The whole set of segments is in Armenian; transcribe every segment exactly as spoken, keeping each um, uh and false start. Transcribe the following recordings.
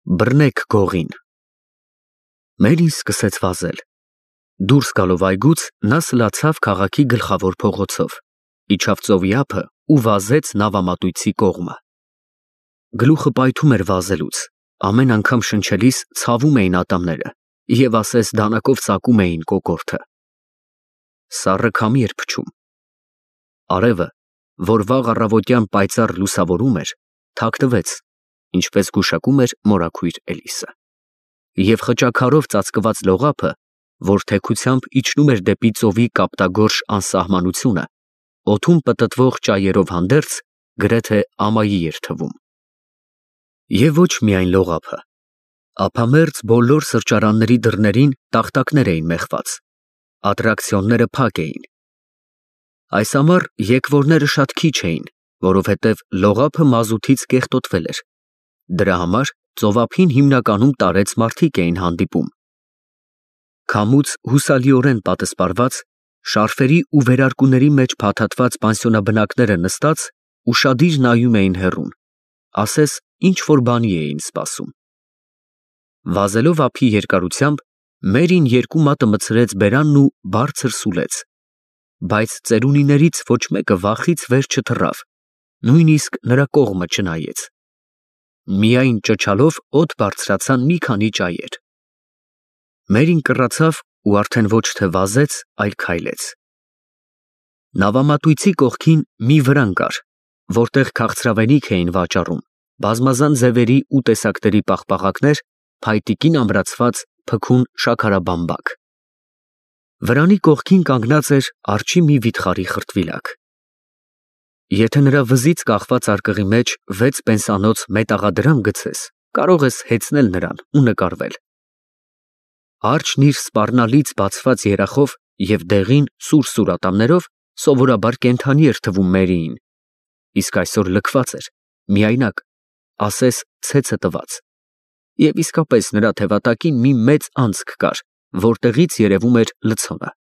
Բռնեք գողին։ Մերին սկսեց վազել։ Դուրս գալով այգուց նա սլացավ քաղաքի գլխավոր փողոցով, իջավ ծովի ափը ու վազեց նավամատույցի կողմը։ Գլուխը պայթում էր վազելուց, ամեն անգամ շնչելիս ցավում էին ատամները և ասես դանակով ծակում էին կոկորդը։ Սառը քամի էր փչում։ Արևը, որ վաղ առավոտյան պայծառ լուսավորում էր, թաքնվեց, ինչպես գուշակում էր մորաքույր Էլիսը, և խճաքարով ծածկված լողափը, որ թեքությամբ իջնում էր դեպի ծովի կապտագորշ անսահմանությունը, օդում պտտվող ճայերով հանդերձ, գրեթե ամայի էր թվում։ Եվ ոչ միայն լողափը, ափամերձ բոլոր սրճարանների դռներին տախտակներ էին մեխված, ատրակցիոնները փակ էին։ Այս ամառ եկվորները շատ քիչ էին, որովհետև լողափը մազութից կեղտոտվել էր, դրա համար ծովափին հիմնականում տարեց մարդիկ էին հանդիպում։ Քամուց հուսալիորեն պատսպարված, շարֆերի ու վերարկուների մեջ փաթաթված պանսիոնաբնակները նստած ուշադիր նայում էին հեռուն, ասես ինչ-որ բանի էին սպասում։ Վազելով ափի երկարությամբ, Մերին երկու մատը մտցրեց բերանն ու բարձր սուլեց, բայց ծերունիներից ոչ մեկը վախից վեր չթռավ, նույնիսկ նրա կողմը չնայեց։ Միայն ճչալով օդ բարձրացան մի քանի ճայեր։ Մերին կռացավ ու արդեն ոչ թե վազեց, այլ քայլեց։ Նավամատույցի կողքին մի վրան կար, որտեղ քաղցրավենիք էին վաճառում, բազմազան ձևերի ու տեսակների պաղպաղակներ, փայտիկին ամրացված փքուն շաքարաբամբակ։ Վրանի կողքին կանգնած էր արջի մի վիթխարի խրտվիլակ։ Եթե նրա վզից կախված արկղի մեջ վեց պենսանոց մետաղադրամ գցես, կարող ես հեծնել նրան ու նկարվել։ Արջն իր սպառնալից բացված երախով և դեղին սուր-սուր ատամներով սովորաբար կենդանի էր թվում Մերիին, իսկ այսօր լքված էր, միայնակ, ասես ցեցը տված, և իսկապես նրա թևատակին մի մեծ անցք կար, որտեղից երևում էր լցոնը։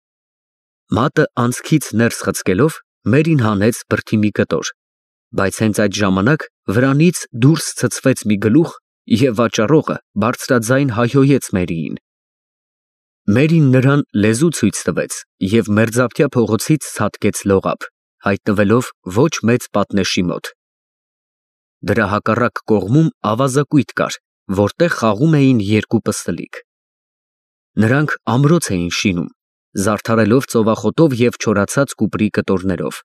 Մատը անցքից ներս խցկելով Մերին հանեց բրդի մի կտոր, բայց հենց այդ ժամանակ վրանից դուրս ցցվեց մի գլուխ և վաճառողը բարձրաձայն հայհոյեց Մերիին։ Մերին նրան լեզու ցույց տվեց և մերձափյա փողոցից ցատկեց լողափ, հայտնվելով ոչ մեծ պատնեշի մոտ։ Դրա հակառակ կողմում ավազակույտ կար, որտեղ խաղում էին երկու պստլիկ։ Նրանք ամրոց էին շինում, զարդարելով ծովախոտով և չորացած կուպրի կտորներով։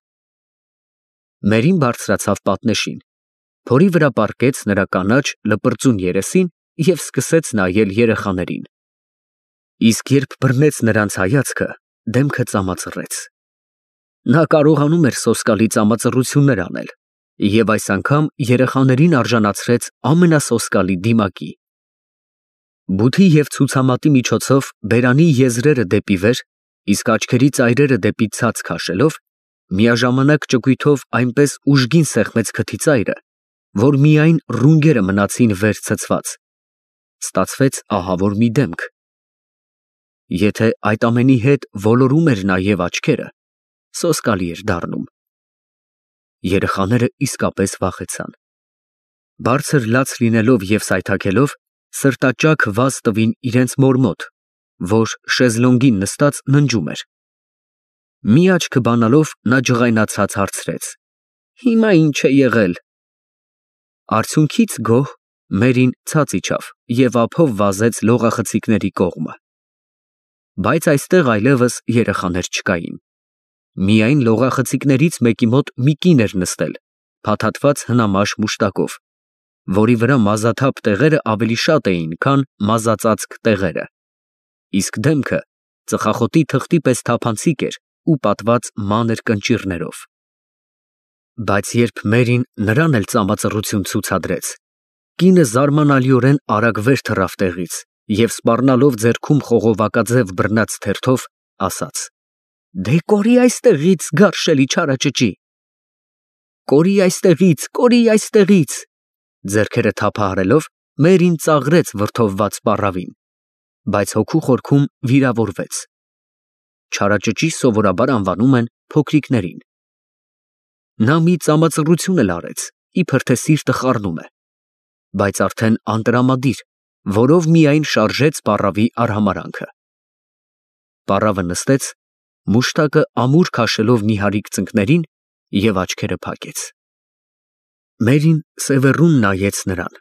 Մերին բարձրացավ պատնեշին, փորի վրա պառկեց նրա կանաչ լպրծուն երեսին և սկսեց նայել երեխաներին։ Իսկ երբ բռնեց նրանց հայացքը, դեմքը ծամածռեց։ Նա կարողանում էր սոսկալի ծամածռություններ անել և այս անգամ երեխաներին արժանացրեց ամենասոսկալի դիմակի։ Բութի և ցուցամատի միջոցով բերանի եզրերը դեպի վեր, իսկ աչքերի ծայրերը դեպի ցած քաշելով, միաժամանակ ճկույթով այնպես ուժգին սեղմեց քթի ծայրը, որ միայն ռունգերը մնացին վեր ցցված, ստացվեց ահավոր մի դեմք։ Եթե այդ ամենի հետ ոլորում էր նաև աչքերը, սոսկալի էր դառնում։ Երեխաները իսկապես վախեցան։ Բարձր լաց լինելով և սայթաքելով, սրտաճաք վազ տվին իրենց մոր մոտ, որ շեզլոնգին նստած ննջում էր։ Մի աչքը բանալով նա ջղայնացած հարցրեց. «Հիմա ի՞նչ է եղել»։ Արցունքից գոհ Մերին ցած իջավ և ափով վազեց լողախցիկների կողմը։ Բայց այստեղ այլևս երեխաներ չկային։ Միայն լողախցիկներից մեկի մոտ մի կին էր նստել, փաթաթված հնամաշ մուշտակով, որի վրա մազաթափ տեղերը ավելի շատ էին, քան մազածածկ տեղերը, իսկ դեմքը ծխախոտի թղթի պես թափանցիկ էր ու պատված մանր կնճիռներով։ Բայց երբ Մերին նրան էլ ծամածռություն ցուցադրեց, կինը զարմանալիորեն արագ վեր թռավ տեղից և սպառնալով ձեռքում խողովակաձև բռնած թերթով, ասաց. «Դե կորի այստեղից, գարշելի չարաճճի»։ «Կորի այստեղից, կորի այստեղից»։ Ձեռքերը թափահարելով Մերին ծաղրեց վրդովված պառավին, բայց հոգու խորքում վիրավորվեց։ Չարաճճի սովորաբար անվանում են փոքրիկներին։ Նա մի ծամածռություն էլ արեց, իբր թե սիրտը խառնում է։ բայց արդեն անտրամադիր, որով միայն շարժեց պառավի արհամարանքը։ Պառավը նստեց, մուշտակը ամուր քաշելով նիհարիկ ծնկներին և աչքերը փակեց։ Մերին սևեռուն նայեց նրան։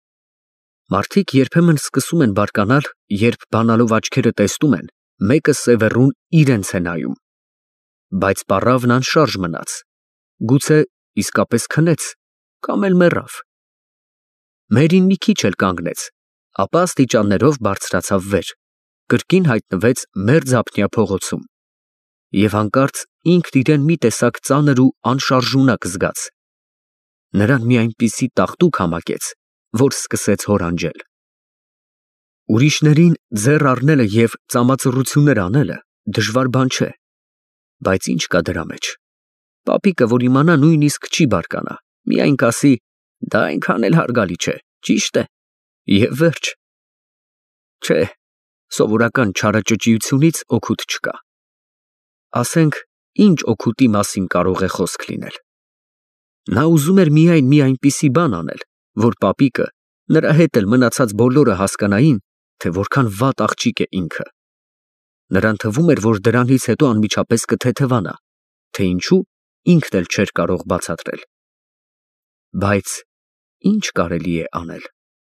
Մարդիկ երբեմն սկսում են բարկանալ, երբ բանալով աչքերը տեսնում են, մեկը սևեռուն իրենց է նայում։ Բայց պառավն անշարժ մնաց, գուցե իսկապես քնեց, կամ էլ մեռավ։ Մերին մի քիչ էլ կանգնեց, ապա աստիճաններով բարձրացավ վեր, կրկին հայտնվեց մերձափնյա փողոցում և հանկարծ ինքն իրեն մի տեսակ ծանր ու անշարժունակ զգաց։ Նրան մի այնպիսի տաղտուկ համակեց, որ սկսեց հորանջել։ Ուրիշներին ձեռ առնելը և ծամածռություններ անելը դժվար բան չէ, բայց ինչ կա դրա մեջ։ Պապիկը, որ իմանա, նույնիսկ չի բարկանա, միայն կասի, դա այնքան էլ հարգալի չէ, ճիշտ է, և վերջ։ Չէ, սովորական չարաճճիությունից օգուտ չկա։ Ասենք, ինչ օգուտի մասին կարող է խոսք լինել։ Նա ուզում էր միայն մի այնպիսի բան անել, որ պապիկը, նրա հետ էլ մնացած բոլորը հասկանային, թե որքան վատ աղջիկ է ինքը։ Նրան թվում էր, որ դրանից հետո անմիջապես կթեթևանա, թե ինչու ինքն էլ չէր կարող բացատրել։ Բայց ինչ կարելի է անել։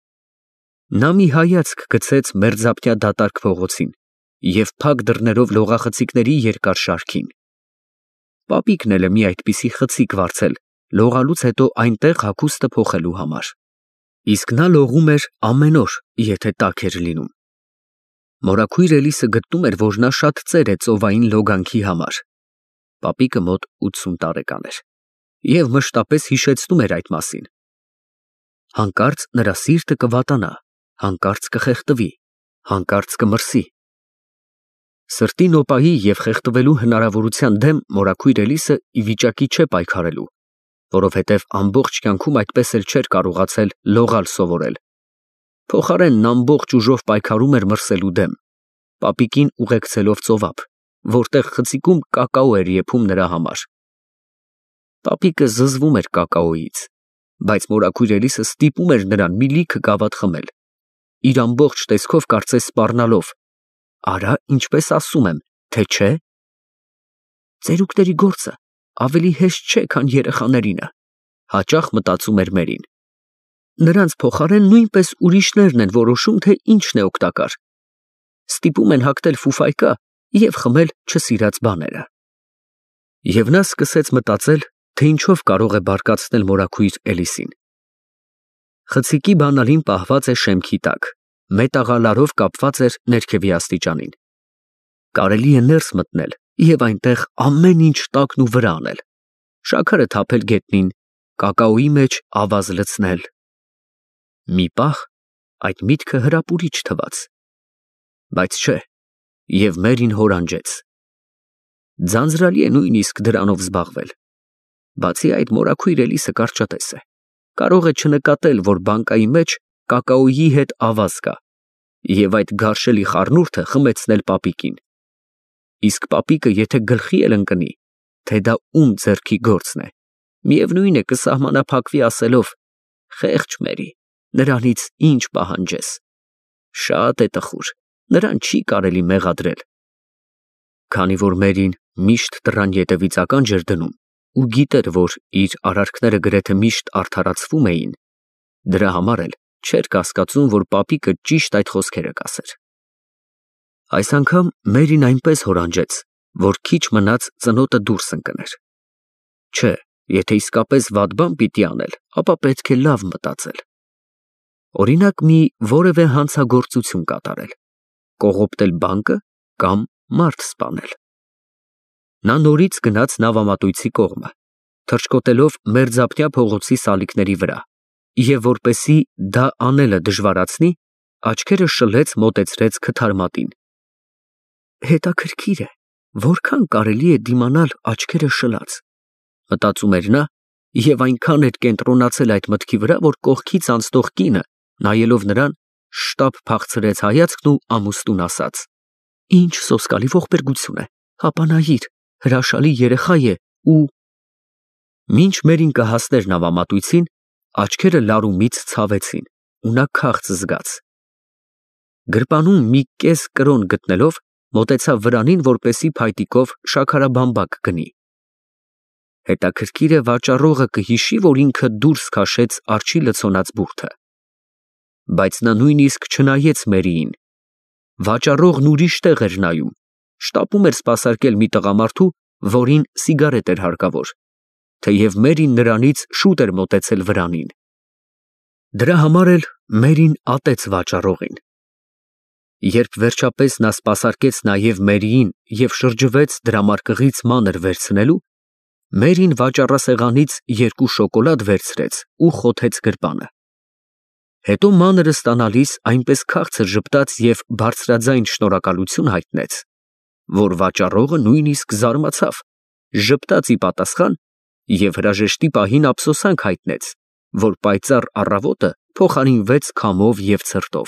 Նա մի հայացք գցեց մերձափնյա դատարկ փողոցին և փակ դռներով լողախցիկների երկար շարքին։ Պապիկն էլ է մի այդպիսի խցիկ վարձել, լողալուց հետո այնտեղ հագուստը փոխելու համար։ Իսկ նա լողում էր ամեն օր, եթե տաք էր լինում։ Մորաքույր Էլիսը գտնում էր, որ նա շատ ծեր է ծովային լոգանքի համար։ Պապիկը մոտ ութսուն տարեկան էր և մշտապես հիշեցնում էր այդ մասին։ Հանկարծ նրա սիրտը կվատանա, հանկարծ կխեղդվի, հանկարծ կմրսի։ Սրտի նոպայի և խեղդվելու հնարավորության դեմ մորաքույր Էլիսը ի վիճակի չէ պայքարելու, որովհետև ամբողջ կյանքում այդպես էլ չէր կարողացել լողալ սովորել։ Փոխարենն ամբողջ ուժով պայքարում էր մրսելու դեմ, պապիկին ուղեկցելով ծովափ, որտեղ խցիկում կակաո էր եփում նրա համար։ Պապիկը զզվում էր կակաոյից, բայց մորաքույր Էլիսը ստիպում էր նրան մի լիքը գավաթ խմել, իր ամբողջ տեսքով կարծես սպառնալով. «Արա, ինչպես ասում եմ, թե չէ»։ Ծերուկների գործը ավելի հեշտ չէ, քան երեխաներինը, հաճախ մտածում էր Մերին։ Նրանց փոխարեն նույնպես ուրիշներն են որոշում, թե ինչն է օգտակար։ Ստիպում են հագնել ֆուֆայկա և խմել չսիրած բաները։ Եվ նա սկսեց մտածել, թե ինչով կարող է բարկացնել մորաքույր Էլիսին։ Խցիկի բանալին պահված է շեմքի տակ, մետաղալարով կապված էր ներքևի աստիճանին։ Կարելի է ներս մտնել և այնտեղ ամեն ինչ տակն ու վրա անել, շաքարը թափել գետնին, կակաոյի մեջ ավազ լցնել։ Մի պահ այդ միտքը հրապուրիչ թվաց, բայց չէ, և Մերին հորանջեց։ Ձանձրալի է նույնիսկ դրանով զբաղվել։ Բացի այդ, մորաքույր Էլիսը կարճատես է, կարող է չնկատել, որ բանկայի մեջ կակաոյի հետ ավազ կա, և այդ գարշելի խառնուրդը խմեցնել պապիկին։ Իսկ պապիկը եթե գլխի էլ ընկնի, թե դա ում ձեռքի գործն է, միևնույն է կսահմանափակվի ասելով. «Խեղճ Մերի, նրանից ինչ պահանջես։ Շատ է տխուր, նրան չի կարելի մեղադրել»։ Քանի որ Մերին միշտ դռան ետևից ականջ էր դնում ու գիտեր, որ իր արարքները գրեթե միշտ արդարացվում էին, դրա համար էլ չէր կասկածում, որ պապիկը ճիշտ այդ խոսքերը կասեր։ Այս անգամ Մերին այնպես հորանջեց, որ քիչ մնաց ծնոտը դուրս ընկներ։ Չէ, եթե իսկապես վատ բան պիտի անել, ապա պետք է լավ մտածել։ Օրինակ, մի որևէ հանցագործություն կատարել, կողոպտել բանկը կամ մարդ սպանել։ Նա նորից գնաց նավամատույցի կողմը, թռչկոտելով մերձափնյա փողոցի սալիկների վրա, և որպեսզի դա անելը դժվարացնի, աչքերը շլեց մոտեցրեց քթարմատին։ Հետաքրքիր է, որքան կարելի է դիմանալ աչքերը շլած, մտածում էր նա, և այնքան էր կենտրոնացել այդ մտքի վրա, որ կողքից անցնող կինը, նայելով նրան, շտապ փախցրեց հայացքն ու ամուստուն ասաց. «Ինչ սոսկալի ողբերգություն է, հապա նայիր, հրաշալի երեխա է ու…»։ Մինչ Մերին կհասներ նավամատույցին, Աչքերը լարումից ցավեցին ու նա քաղց զգաց։ Գրպանում մի կես կրոն գտնելով մոտեցավ վրանին, որպեսի փայտիկով շաքարաբամբակ գնի։ Հետաքրքիր է վաճառողը կհիշի, որ ինքը դուրս քաշեց արջի լցոնած բուրդը։ Բայց նա նույնիսկ չնայեց Մերիին։ Վաճառողն ուրիշ տեղ էր նայում, շտապում էր սպասարկել մի տղամարդու, որին սիգարետ էր հարկավոր, թեև Մերին նրանից շուտ էր մոտեցել վրանին։ Դրա համար էլ Մերին ատեց վաճառողին։ Երբ վերջապես նա սպասարկեց նաև Մերիին և շրջվեց դրամարկղից մանր վերցնելու, Մերին վաճառասեղանից երկու շոկոլադ վերցրեց ու խոթեց գրպանը։ Հետո մանրը ստանալիս այնպես քաղցր ժպտաց և բարձրաձայն շնորհակալություն հայտնեց, որ վաճառողը նույնիսկ զարմացավ, ժպտաց ի պատասխան և հրաժեշտի պահին ափսոսանք հայտնեց, որ պայծառ առավոտը փոխարինվեց քամով և ցրտով։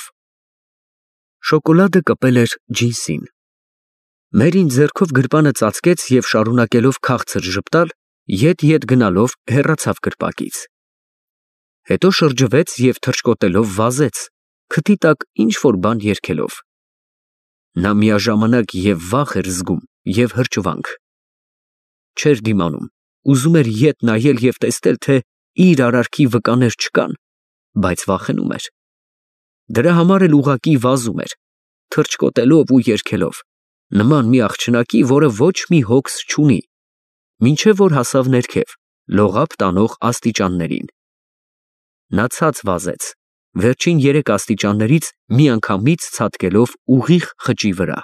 Շոկոլադը կպել էր ջինսին։ Մերին ձեռքով գրպանը ծածկեց և շարունակելով քաղցր ժպտալ, ետ-ետ գնալով հեռացավ կրպակից։ Հետո շրջվեց և թռչկոտելով վազեց, քթի տակ ինչ-որ բան երգելով։ Նա միաժամանակ և վախ էր զգում, և հրճվանք։ Չէր դիմանում, ուզում էր ետ նայել և տեսնել, թե իր արարքի վկաներ չկան, բայց վախենում էր։ Դրա համար էլ ուղղակի վազում էր, թռչկոտելով ու երգելով, նման մի աղջնակի, որը ոչ մի հոգս չունի, մինչև որ հասավ ներքև, լողափ տանող աստիճաններին։ Նա ցած վազեց, վերջին երեք աստիճաններից միանգամից ցատկելով ուղիղ խճի վրա։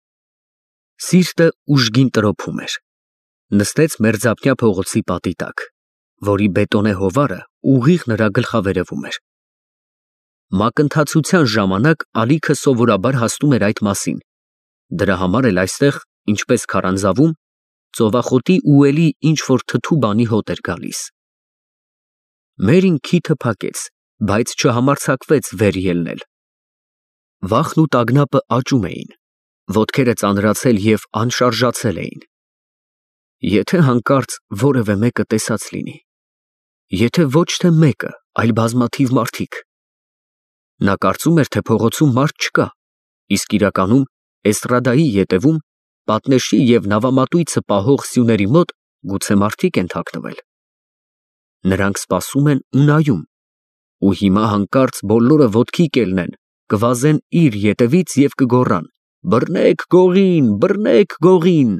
Սիրտը ուժգին տրոփում էր։ Նստեց մերձափնյա փողոցի պատի տակ, որի բետոնե հովարը ուղիղ նրա գլխավերևում էր։ Մակընթացության ժամանակ ալիքը սովորաբար հասնում էր այդ մասին, դրա համար էլ այստեղ, ինչպես քարանձավում, ծովախոտի ու էլի ինչ-որ թթու բանի հոտ էր գալիս։ Մերին քիթը փակեց, բայց չհամարձակվեց վեր ելնել։ Վախն ու տագնապը աճում էին, ոտքերը ծանրացել և անշարժացել էին։ Եթե հանկարծ որևէ մեկը տեսած լինի, եթե ոչ թե մեկը, այլ բազմաթիվ մարդիկ։ Նա կարծում էր, թե փողոցում մարդ չկա, իսկ իրականում էստրադայի ետևում, պատնեշի և նավամատույցը պահող սյուների մոտ գուցե մարդիկ են թաքնվել։ Նրանք սպասում են ու նայում, ու հիմա հանկարծ բոլորը ոտքի կելնեն, կվազեն իր ետևից և կգոռան. «Բռնեք գողին, բռնեք գողին»։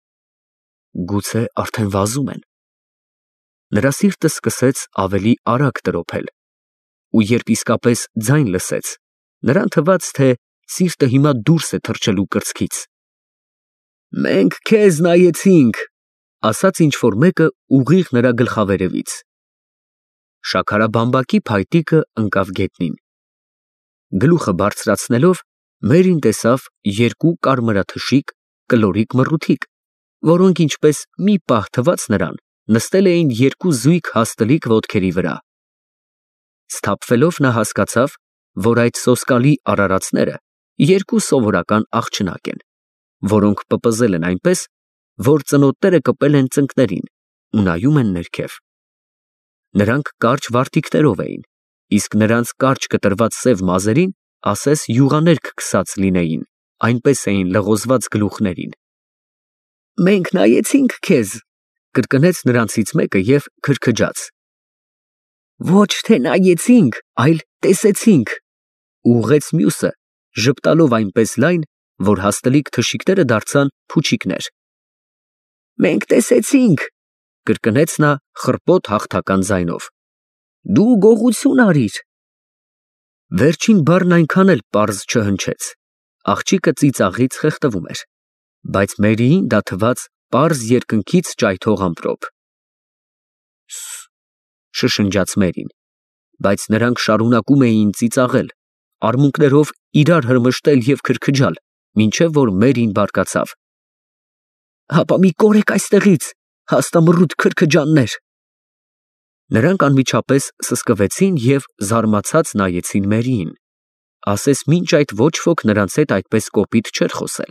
Գուցե արդեն վազում են։ Նրա սիրտը սկսեց ավելի արագ տրոփել, ու երբ իսկապես ձայն լսեց, նրան թվաց, թե սիրտը հիմա դուրս է թռչելու կրծքից։ «Մենք քեզ նայեցինք», ասաց ինչ֊որ մեկը ուղիղ նրա գլխավերևից։ Շաքարաբամբակի փայտիկը ընկավ գետնին։ Գլուխը բարձրացնելով, Մերին տեսավ երկու կարմրաթշիկ կլորիկ մռութիկ, որոնք ինչպես մի պահ թվաց նրան, նստել էին երկու զույգ հաստլիկ ոտքերի վրա։ Սթափվելով նա հասկացավ, որ այդ սոսկալի արարածները երկու սովորական աղջնակ են, որոնք պպզել են այնպես, որ ծնոտները կպել են ծնկներին ու նայում են ներքև։ Նրանք կարճ վարտիքներով էին, իսկ նրանց կարճ կտրված սև մազերին ասես յուղաներկ քսած լինեին, այնպես էին լղոզված գլուխներին։ «Մենք նայեցինք քեզ», կրկնեց նրանցից մեկը և քրքջաց։ «Ոչ թե նայեցինք, այլ տեսեցինք», ուղղեց մյուսը, ժպտալով այնպես լայն, որ հաստլիկ թշիկները դարձան փուչիկներ։ «Մենք տեսեցինք», կրկնեց նա խռպոտ հաղթական ձայնով։ «Դու գողություն արիր»։ Վերջին բառն այնքան էլ պարզ չհնչեց, աղջիկը ծիծաղից խեղդվում էր, բայց Մերիին դա թվաց պարզ երկնքից ճայթող ամպրոպ։ «Սս», շշնջաց Մերին, բայց նրանք շարունակում էին ծիծաղել, արմունկներով իրար հրմշտել և քրքջալ, մինչև որ Մերին բարկացավ։ «Հապա մի կորեք այստեղից, հաստամռութ քրքջաններ»։ Նրանք անմիջապես սսկվեցին և զարմացած նայեցին Մերիին, ասես մինչ այդ ոչ ոք նրանց հետ այդպես կոպիտ չէր խոսել։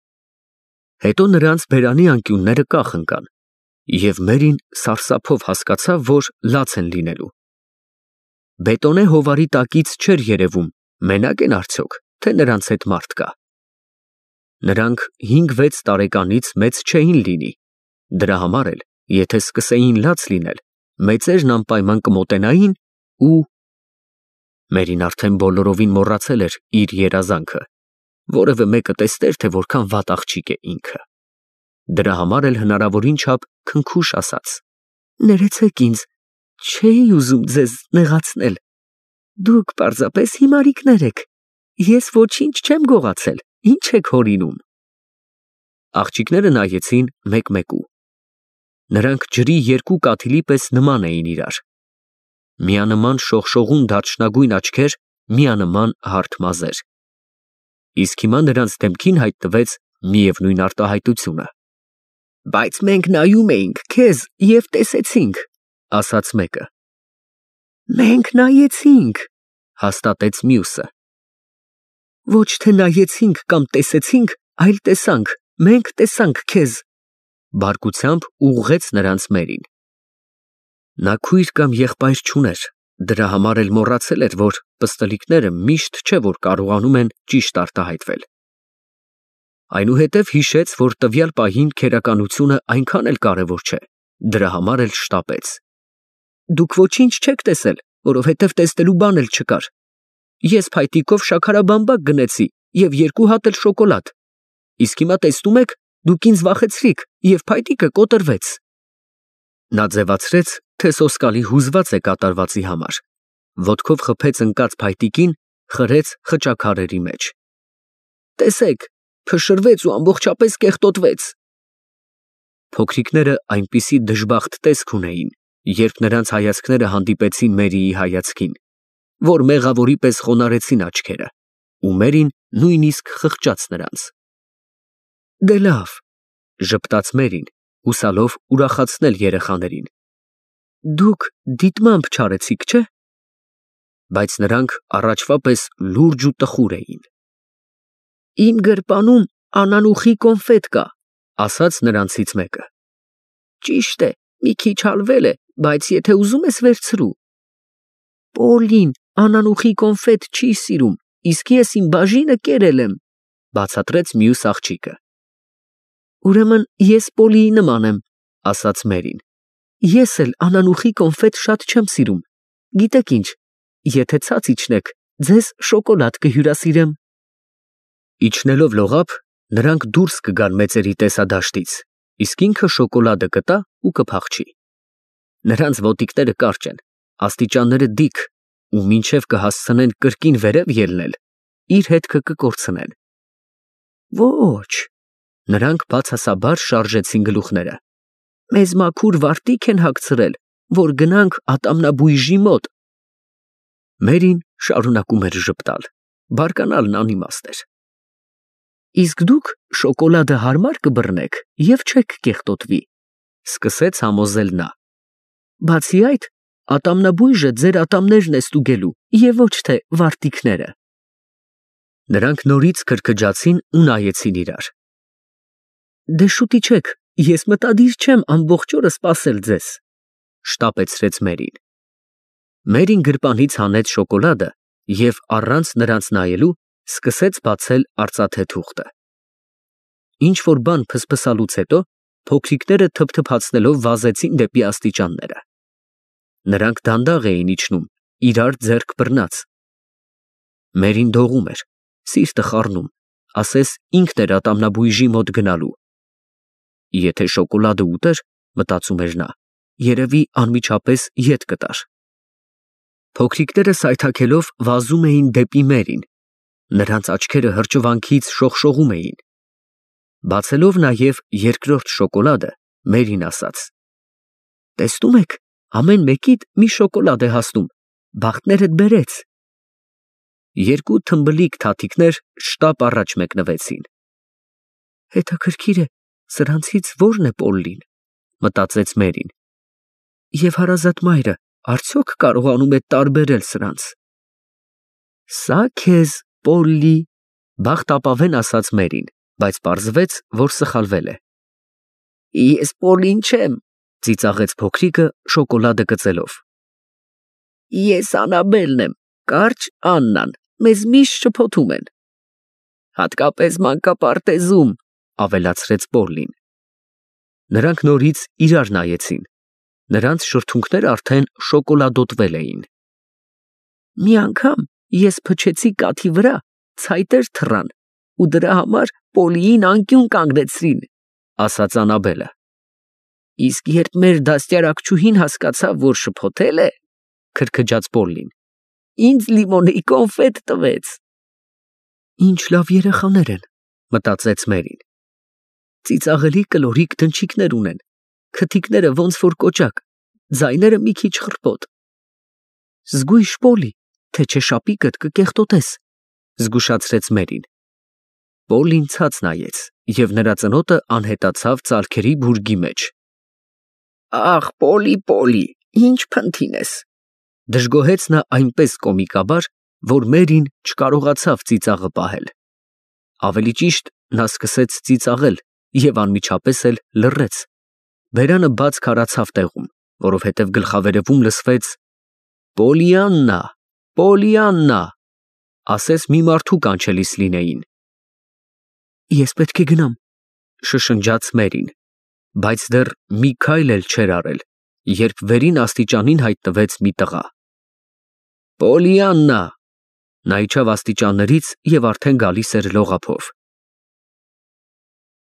Հետո նրանց բերանի անկյունները կախ ընկան, և Մերին սարսափով հասկացավ, որ լաց են լինելու։ Բետոնե հովարի տակից չէր երևում, մենակ են արդյոք, թե նրանց հետ մարդ կա։ Նրանք հինգ-վեց տարեկանից մեծ չէին լինի, դրա համար էլ, եթե սկսեին լաց լինել, մեծերն անպայման կմոտենային ու… Մերին արդեն բոլորովին մոռացել էր իր երազանքը, որևէ մեկը տեսներ, թե որքան վատ աղջիկ է ինքը։ Դրա համար էլ հնարավորին չափ քնքուշ ասաց. «Ներեցեք ինձ, չէի ուզում ձեզ նեղացնել, դուք պարզապես հիմարիկներ եք, ես ոչինչ չեմ գողացել, ինչ եք հորինում»։ Աղջիկները նայեցին մեկ-մեկու։ Նրանք ջրի երկու կաթիլի պես նման էին իրար։ Միանման շողշողուն դարչնագույն աչքեր, միանման հարթ մազեր։ Իսկ հիմա նրանց դեմքին հայտնվեց միևնույն արտահայտությունը։ «Բայց մենք նայում էինք քեզ և տեսեցինք», ասաց մեկը։ «Մենք նայեցինք», հաստատեց մյուսը։ «Ոչ թե նայեցինք կամ տեսեցինք, այլ տեսանք, մենք տեսանք քեզ», բարկությամբ ուղղեց նրանց Մերին։ Նա քույր կամ եղբայր չուներ, դրա համար էլ մոռացել էր, որ պստլիկները միշտ չէ, որ կարողանում են ճիշտ արտահայտվել։ Այնուհետև հիշեց, որ տվյալ պահին քերականությունը այնքան էլ կարևոր չէ, դրա համար էլ շտապեց. «Դուք ոչինչ չեք տեսել, որովհետև տեսնելու բան էլ չկար։ Ես փայտիկով շաքարաբամբակ գնեցի և երկու հատ էլ շոկոլադ, իսկ հիմա տեսնում եք, դուք ինձ վախեցրիք և փայտիկը կոտրվեց»։ Նա ձևացրեց, թե սոսկալի հուզված է կատարվածի համար, ոտքով խփեց ընկած փայտիկին, խրեց խճաքարերի մեջ։ «Տեսեք, փշրվեց ու ամբողջապես կեղտոտվեց»։ Փոքրիկները այնպիսի դժբախտ տեսք ունեին, երբ նրանց հայացքները հանդիպեցին Մերիի հայացքին, որ մեղավորի պես խոնարհեցին աչքերը, ու Մերին նույնիսկ խղճաց նրանց։ «Դե լավ», ժպտաց Մերին, հուսալով ուրախացնել երեխաներին։ «Դուք դիտմամբ չարեցիք, չէ՞։ Բայց նրանք առաջվա պես լուրջ ու տխուր էին։ «Իմ գրպանում անանուխի կոնֆետ կա», ասաց նրանցից մեկը։ «Ճիշտ է, մի քիչ հալվել է, բայց եթե ուզում ես վերցրու»։ «Պոլլին անանուխի կոնֆետ չի սիրում, իսկ ես իմ բաժինը կերել եմ», բացատրեց մյուս աղջիկը։ «Ուրեմն ես Պոլլիի նման եմ», ասաց Մերին։ «Ես էլ անանուխի կոնֆետ շատ չեմ սիրում, գիտեք ինչ, եթե ցած իջնեք, ձեզ շոկոլադ կհյուրասիրեմ»։ Իջնելով լողափ, նրանք դուրս կգան մեծերի տեսադաշտից, իսկ ինքը շոկոլադը կտա ու կփախչի։ Նրանց ոտիկները կարճ են, աստիճանները դիք, ու մինչև կհասցնեն կրկին վերև ելնել, իր հետքը կկորցնեն։ «Ոչ», նրանք բացասաբար շարժեցին գլուխները, «մեզ մաքուր վարտիք են հագցրել, որ գնանք ատամնաբույժի մոտ»։ Մերին շարունակում էր ժպտալ, բարկանալն անիմաստ էր։ «Իսկ դուք շոկոլադը հարմար կբռնեք և չեք կեղտոտվի», սկսեց համոզել նա։ «Բացի այդ, ատամնաբույժը ձեր ատամներն է ստուգելու և ոչ թե վարտիքները»։ Նրանք նորից քրքջացին ու նայեցին իրար։ «Դե շուտ իջեք, ես մտադիր չեմ ամբողջ օրը սպասել ձեզ», շտապեցրեց Մերին։ Մերին գրպանից հանեց շոկոլադը և առանց նրանց նայելու սկսեց բացել արծաթե թուղթը։ Ինչ-որ բան փսփսալուց հետո փոքրիկները թփթփացնելով վազեցին դեպի աստիճանները։ Նրանք դանդաղ էին իջնում, իրար ձեռք բռնած։ Մերին դողում էր, սիրտը խառնում, ասես ինքն էր ատամնաբույժի մոտ գնալու։ Եթե շոկոլադը ուտեր, մտածում էր նա, երևի անմիջապես ետ կտար։ Փոքրիկները սայթաքելով վազում էին դեպի Մերին, նրանց աչքերը հրճվանքից շողշողում էին։ Բացելով նաև երկրորդ շոկոլադը, Մերին ասաց. «Տեսնում եք, ամեն մեկիդ մի շոկոլադ է հասնում, բախտներդ բերեց»։ Երկու թմբլիկ թաթիկներ շտապ առաջ մեկնվեցին։ «Հետաքրքիր է, սրանցից ո՞րն է Պոլլին», մտածեց Մերին։ «Եվ հարազատ մայրը արդյոք կարողանում է տարբերել սրանց»։ «Սա քեզ, Պոլլի», բախտապավեն ասաց Մերին, բայց պարզվեց, որ սխալվել է։ «Ես Պոլլին չեմ», ծիծաղեց փոքրիկը շոկոլադը կծելով։ Ես Անաբելն եմ, կարճ Աննան, մեզ միշտ շփոթում են։ Հատկապես մանկապարտեզում, ավելացրեց Պոլլին։ Նրանք նորից իրար նայեցին։ Նրանց շրթունքները արդեն շոկոլադոտվել էին։ Մի անգամ ես փչեցի կաթի վրա, ցայտեր թռան, ու դրա համար Պոլիին անկյուն կանգնեցրին, ասաց Անաբելը։ Իսկ երբ մեր դաստիարակչուհին հասկացավ, որ շփոթել է, քրքջաց Պոլլին, ինձ լիմոնի կոնֆետ տվեց։ Ինչ լավ երեխաներ են, մտածեց Մերին։ Ծիծաղելի կլորիկ դնչիկներ ունեն, քթիկները ոնց որ կոճակ, ձայները մի քիչ խռպոտ։ Զգույշ Պոլի, թե չէ շապիկդ կկեղտոտես, զգուշացրեց Մերին։ Պոլին ցած նայեց, և նրա ծնոտը անհետացավ ծալքերի բուրգի մեջ։ Ախ, Պոլի, Պոլի, ինչ փնթին ես, դժգոհեց նա այնպես կոմիկաբար, որ Մերին չկարողացավ ծիծաղը պահել։ Ավելի ճիշտ, նա սկսեց ծիծաղել և անմիջապես էլ լռեց։ Բերանը բաց քարացավ տեղում, որովհետև գլխավերևում լսվեց. Պոլիաննա, Պոլիաննա, ասես մի մարդու կանչելիս լինեին։ Ես պետք է գնամ, շշնջաց Մերին, բայց դեռ մի քայլ էլ չէր արել, երբ վերին աստիճանին հայտնվեց մի տղա։ Պոլիաննա, նա իջավ աստիճաններից և արդեն գալիս էր լողափով։